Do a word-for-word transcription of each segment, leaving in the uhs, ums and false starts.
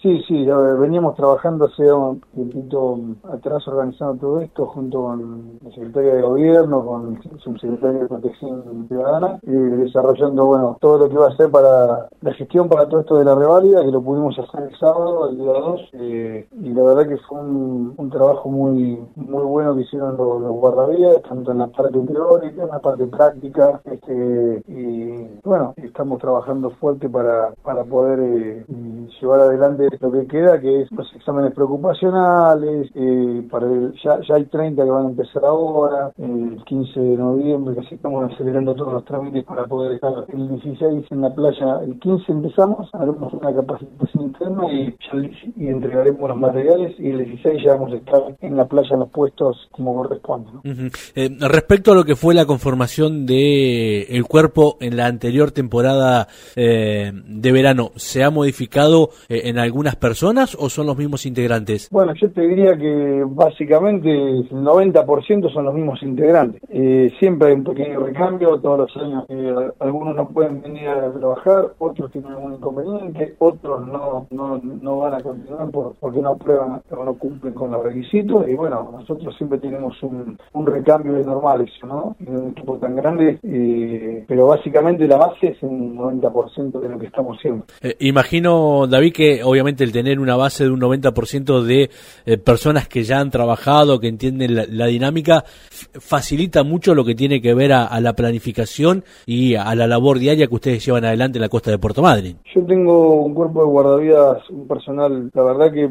Sí, sí, a ver, veníamos trabajando hace un tiempito atrás organizando todo esto junto con el secretario de Gobierno, con el subsecretario de Protección Ciudadana, y desarrollando, bueno, todo lo que iba a hacer para la gestión para todo esto de la reválida, que lo pudimos hacer el sábado, el día dos, eh, y la verdad que fue un, un trabajo muy muy bueno que hicieron los, los guardavías, tanto en la parte teórica, en la parte práctica, este, y bueno, estamos trabajando fuerte para, para poder eh, llevar adelante lo que queda, que es los exámenes preocupacionales, eh, para el, ya, ya hay treinta que van a empezar ahora, eh, el quince de noviembre, que así estamos acelerando todos los trámites para poder estar el dieciséis en la playa. El quince empezamos, haremos una capacitación interna y, y entregaremos los materiales, y el dieciséis ya vamos a estar en la playa en los puestos como corresponde, ¿no? Uh-huh. Eh, respecto a lo que fue la conformación de el cuerpo en la anterior temporada eh, de verano, ¿se ha modificado eh, en algunas personas o son los mismos integrantes? Bueno, yo te diría que básicamente el noventa por ciento son los mismos integrantes. Eh, siempre hay un pequeño recambio, todos los años eh, algunos no pueden venir a trabajar, otros tienen algún inconveniente, otros no no no van a continuar por, porque no aprueban o no cumplen con los requisitos, y bueno, nosotros siempre tenemos un, un recambio de normal eso, ¿no? En un equipo tan grande, eh, pero básicamente la base es un noventa por ciento de lo que estamos haciendo. Eh, imagino, David, que obviamente el tener una base de un noventa por ciento de eh, personas que ya han trabajado, que entienden la, la dinámica, f- facilita mucho lo que tiene que ver a, a la planificación y a la labor diaria que ustedes llevan adelante en la costa de Puerto Madryn. Yo tengo un cuerpo de guardavidas, un personal, la verdad que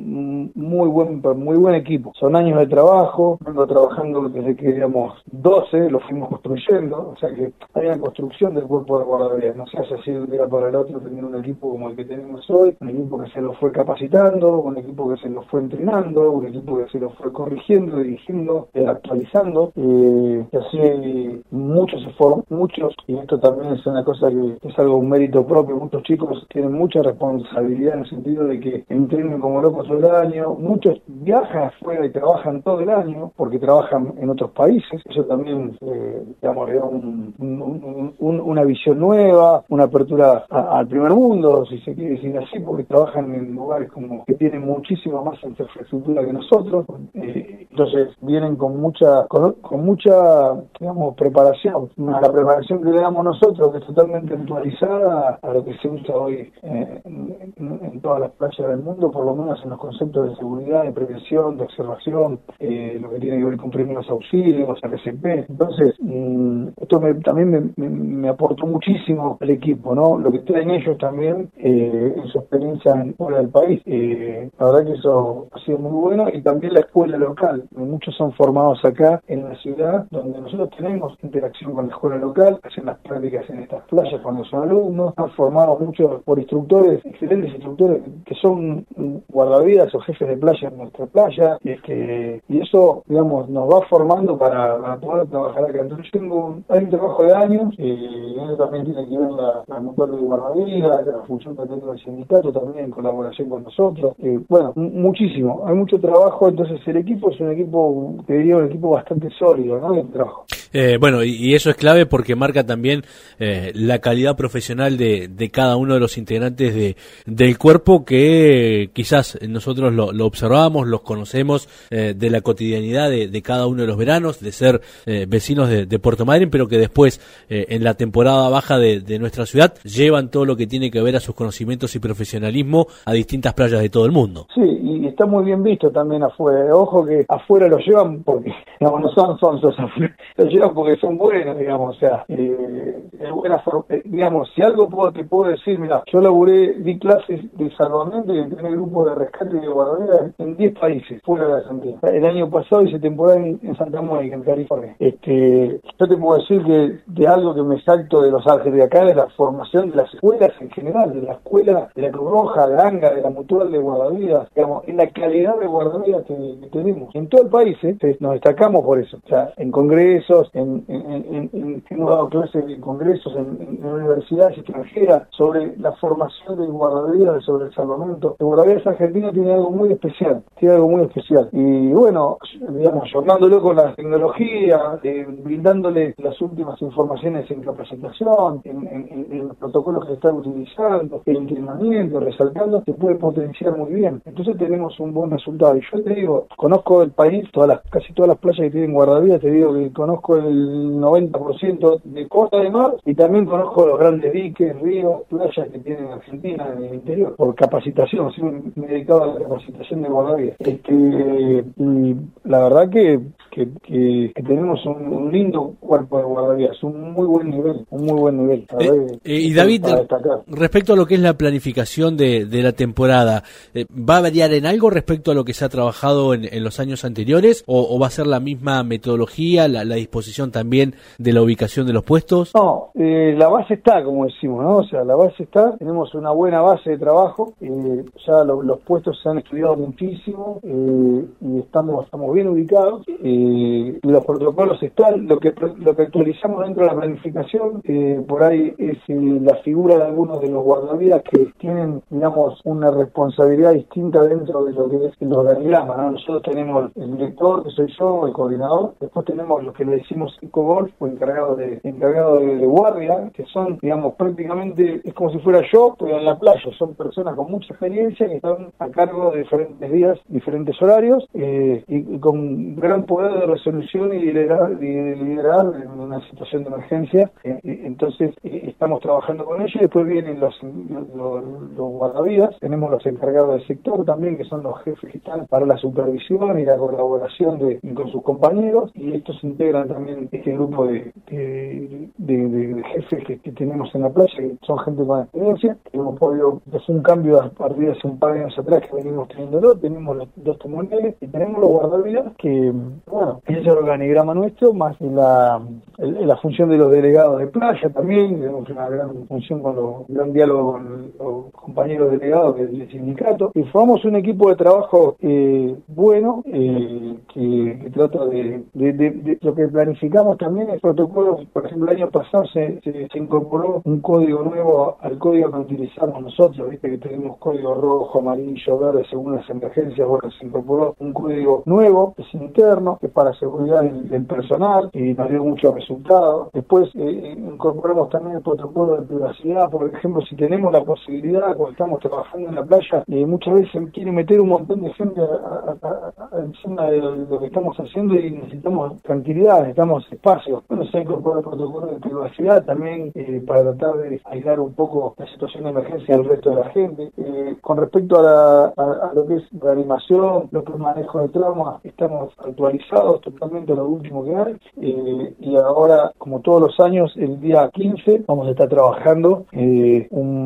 muy buen, muy buen equipo. Son años de trabajo, vengo trabajando desde que éramos doce, lo fuimos construyendo, o sea que hay una construcción del cuerpo de guardavidas, no se hace así de un día para el otro tener un equipo como el que tenemos hoy, un equipo que se lo fue capacitando, un equipo que se lo fue entrenando, un equipo que se lo fue corrigiendo, dirigiendo, eh, actualizando, eh, y así muchos se forman, muchos, y esto también es una cosa que es algo, un mérito propio, muchos chicos tienen mucha responsabilidad en el sentido de que entrenan como locos todo el año, muchos viajan afuera y trabajan todo el año porque trabajan en otros países, eso también eh, digamos, le da un, un, un, una visión nueva, una apertura a, al primer mundo, si se quiere decir así, porque trabajan en lugares como que tienen muchísima más infraestructura que nosotros, eh, entonces vienen con mucha con, con mucha digamos preparación, la preparación que le damos nosotros, que es totalmente actualizada a lo que se usa hoy eh, en, en, en todas las playas del mundo, por lo menos en los conceptos de seguridad, de prevención, de observación, eh, lo que tiene que ver con primeros auxilios, R C P. Entonces, mmm, esto me, también me, me, me aportó muchísimo al equipo, ¿no? Lo que traen ellos también eh, en su experiencia fuera del país. Eh, la verdad que eso ha sido muy bueno, y también la escuela local. Muchos son formados acá en la ciudad, donde nosotros tenemos interacción con la escuela local, hacen las prácticas en estas playas cuando son alumnos, están formados muchos por instructores, excelentes instructores que son guardavidas o jefes de playa en nuestra playa, y es que y eso, digamos, nos va formando para, para poder trabajar acá. Entonces tengo, hay un trabajo de años, y eso también tiene que ver la, la mutual de guardavidas, la función que tiene el sindicato también en colaboración con nosotros, eh, bueno, m- muchísimo, hay mucho trabajo, entonces el equipo es un equipo, te diría, un equipo bastante sólido, ¿no?, de trabajo. Eh, bueno, y, y eso es clave porque marca también eh, la calidad profesional de, de cada uno de los integrantes de del cuerpo, que quizás nosotros lo, lo observamos, los conocemos eh, de la cotidianidad de, de cada uno de los veranos, de ser eh, vecinos de, de Puerto Madryn, pero que después eh, en la temporada baja de, de nuestra ciudad llevan todo lo que tiene que ver a sus conocimientos y profesionalismo a distintas playas de todo el mundo. Sí, y está muy bien visto también afuera. Ojo que afuera lo llevan porque, digamos, no son sonsos afuera, lo llevan porque son buenos, digamos, o sea, eh, es buena forma, eh, digamos, si algo puedo, te puedo decir, mira, yo laburé, di clases de salvamento y entrené grupos de rescate y de guardavidas en diez países fuera de Argentina. El año pasado hice temporada en, en Santa Mónica, en California. Este, yo te puedo decir que de algo que me salto de Los Ángeles de acá, de la formación de las escuelas en general, de la escuela de la Cruz Roja, de ANGA, de la Mutual de Guardavidas, digamos, en la calidad de guardavidas que, que tenemos. En todo el país, ¿eh? Nos destacamos por eso. O sea, en congresos, en, en, en, en hemos dado clases en congresos, en, en universidades extranjeras, sobre la formación de guardavidas, sobre el salvamento. El guardavidas argentino tiene algo muy especial, tiene algo muy especial. Y bueno, digamos, ayudándolo con la tecnología, eh, brindándole las últimas informaciones en capacitación, en, en, en los protocolos que se están utilizando, el entrenamiento, resaltando aplicando se puede potenciar muy bien. Entonces tenemos un buen resultado. Y yo te digo, conozco el país, todas las, casi todas las playas que tienen guardavidas, te digo que conozco el noventa por ciento de costa de mar y también conozco los grandes diques, ríos, playas que tienen en Argentina, en el interior, por capacitación. Siempre me he dedicado a la capacitación de guardavidas. Este, y la verdad que, que, que, que tenemos un, un lindo cuerpo de guardavidas, un muy buen nivel, un muy buen nivel. Eh, eh, y David, respecto a lo que es la planificación de, de la temporada, eh, ¿va a variar en algo respecto a lo que se ha trabajado en, en los años anteriores o, o va a ser la misma metodología, la, la disposición también de la ubicación de los puestos? No, eh, la base está, como decimos, ¿no? O sea, la base está, tenemos una buena base de trabajo, eh, ya lo, los puestos se han estudiado muchísimo eh, y estamos, estamos bien ubicados, eh, y los protocolos están, lo que, lo que actualizamos dentro de la planificación, eh, por ahí es eh, la figura de algunos de los guardavidas que tienen, digamos, una responsabilidad distinta dentro de lo que es el organigrama, ¿no? Nosotros tenemos el director, que soy yo, el coordinador, después tenemos lo que le decimos psicogolf, o encargado de encargado de, de guardia, que son, digamos, prácticamente, es como si fuera yo, pero en la playa, son personas con mucha experiencia que están a cargo de diferentes días, diferentes horarios, eh, y, y con gran poder de resolución y liderar, y de liderar en una situación de emergencia. Eh, entonces, eh, estamos trabajando con ellos, y después vienen los, los, los guardavidas, tenemos los encargados del sector también, que son los jefes que están para la supervisión y la colaboración de, con sus compañeros, y estos integran también este grupo de, de, de, de, de jefes que, que tenemos en la playa, que son gente con experiencia, que hemos podido hacer un cambio a partir de hace un par de años atrás que venimos teniéndolo. Tenemos los dos testimoniales y tenemos los guardavidas, que, bueno, ese es el organigrama nuestro, más la, el, la función de los delegados de playa también, tenemos una gran función con los, un gran diálogo con los compañeros delegados del, del sindicato, y formamos un equipo de trabajo eh, bueno, eh, que, que trata de, de, de, de lo que planificamos también es protocolos. Por ejemplo, el año pasado se, se, se incorporó un código nuevo al código que utilizamos nosotros, viste que tenemos código rojo, amarillo, verde según las emergencias. Bueno, se incorporó un código nuevo, que es interno, que es para seguridad del, del personal, y nos dio muchos resultados. Después eh, incorporamos también el protocolo de privacidad. Por ejemplo, si tenemos la posibilidad, cuando estamos trabajando en la playa, eh, muchas veces quiere meter un montón de gente a, a, a, a, encima de lo, lo que estamos haciendo, y necesitamos tranquilidad, necesitamos espacio. Bueno, se incorporó el protocolo de privacidad también eh, para tratar de aislar un poco la situación de emergencia del resto de la gente. Eh, con respecto a, la, a, a lo que es reanimación, lo que es manejo de trauma, estamos actualizados totalmente a lo último que hay, eh, y ahora, como todos los años, el día quince vamos a estar trabajando eh,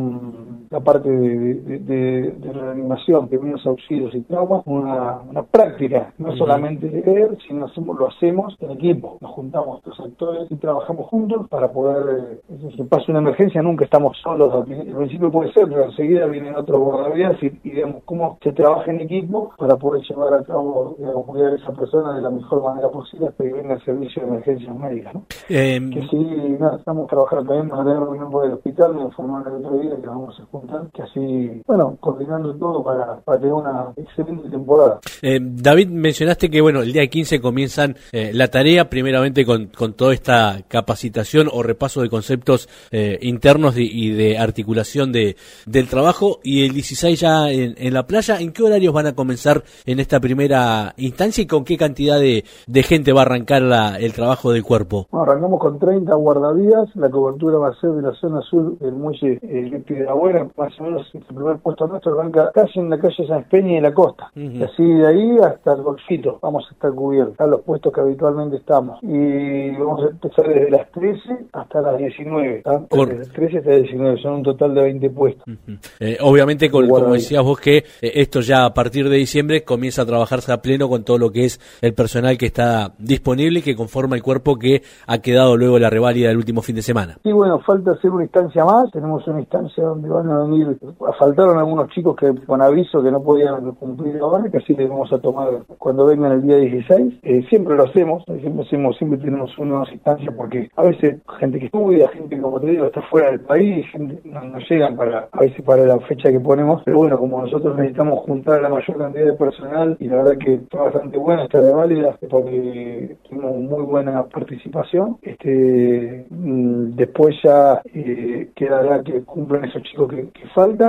un, la parte de, de, de, de reanimación, primeros auxilios y traumas, una, una práctica, no uh-huh. solamente de leer, sino hacemos, lo hacemos en equipo, nos juntamos los actores y trabajamos juntos para poder, eh, si pasa una emergencia, nunca estamos solos. Al principio puede ser, pero enseguida vienen otros guardavidas y, y digamos cómo se trabaja en equipo para poder llevar a cabo, digamos, cuidar a esa persona de la mejor manera posible hasta que venga el servicio de emergencias médicas, ¿no? Eh, que sí, nada, estamos trabajando también para tener reunión por el hospital, me informaron el otro día que nos vamos a juntar, que así, bueno, coordinando todo para, para tener una excelente temporada. Eh, David, mencionaste que, bueno, el día quince comienzan eh, la tarea, primeramente con, con toda esta capacitación o repaso de conceptos eh, internos de, y de articulación de del trabajo, y el dieciséis ya en, en la playa. ¿En qué horarios van a comenzar en esta primera instancia y con qué cantidad de, de gente va a arrancar la, el trabajo del cuerpo? Bueno, arrancamos con treinta guardavidas, la cobertura va a ser de la zona sur del muelle el de la Buena, más o menos el primer puesto nuestro arranca casi en la calle San Peña y de la costa, uh-huh. y así de ahí hasta el Golfito vamos a estar cubiertos, a los puestos que habitualmente estamos, y vamos a empezar desde las trece hasta las diecinueve, ¿tá? Desde las trece hasta las diecinueve, son un total de veinte puestos. Uh-huh. eh, obviamente, con, como decías vos, que eh, esto ya a partir de diciembre comienza a trabajarse a pleno con todo lo que es el personal que está disponible y que conforma el cuerpo que ha quedado luego la reválida del último fin de semana. Sí, bueno, falta hacer una instancia más, tenemos una instancia donde van a venir, faltaron algunos chicos que con aviso que no podían cumplir la hora, que así les vamos a tomar cuando vengan el día dieciséis, eh, siempre lo hacemos, siempre hacemos, siempre tenemos unas instancias, porque a veces gente que estudia, gente como te digo está fuera del país, gente no, no llegan para, a veces para la fecha que ponemos, pero bueno, como nosotros necesitamos juntar la mayor cantidad de personal, y la verdad que fue bastante buena esta reválida, porque tuvimos muy buena participación, este después ya eh, quedará que cumplan esos chicos que, que faltan,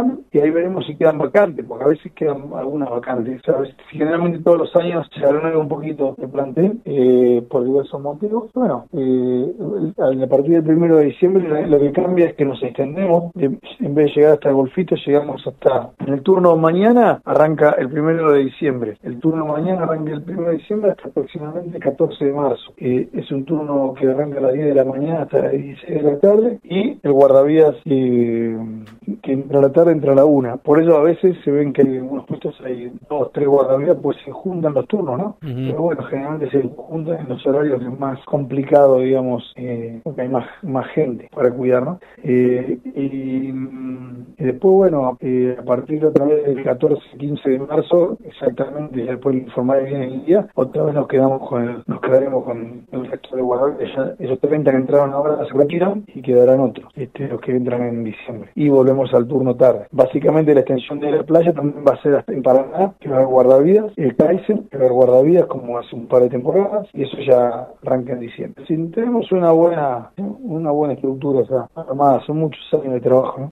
van y ahí veremos si quedan vacantes, porque a veces quedan algunas vacantes, ¿sabes? Generalmente todos los años se renueva un poquito de plantel eh, por diversos motivos. Bueno, eh, a partir del primero de diciembre lo que cambia es que nos extendemos, en vez de llegar hasta el Golfito, llegamos hasta, en el turno mañana arranca el primero de diciembre, el turno mañana arranca el primero de diciembre hasta aproximadamente el catorce de marzo. Eh, es un turno que arranca a las diez de la mañana hasta las dieciséis de la tarde, y el guardavidas eh, que entra a la tarde entra a la una. Por eso a veces se ven que en algunos puestos hay dos, tres guardavidas, pues se juntan los turnos, ¿no? Uh-huh. Pero bueno, generalmente se juntan en los horarios que es más complicado, digamos, eh, porque hay más, más gente para cuidar, ¿no? Eh, y, y después, bueno, eh, a partir otra vez del catorce, quince de marzo, exactamente, ya después informar bien el día, otra vez nos quedamos con el, nos quedaremos con el resto de guardavidas. Ya esos treinta que entraron ahora se retiran y quedarán otros, este, los que entran en diciembre. Y volvemos al turno tarde. Básicamente la extensión de la playa también va a ser hasta en Paraná, que va a haber guardavidas, el Kaiser, que va a haber guardavidas como hace un par de temporadas, y eso ya arranca en diciembre. Si tenemos una buena, una buena estructura, o sea, armada, son muchos años de trabajo, ¿no?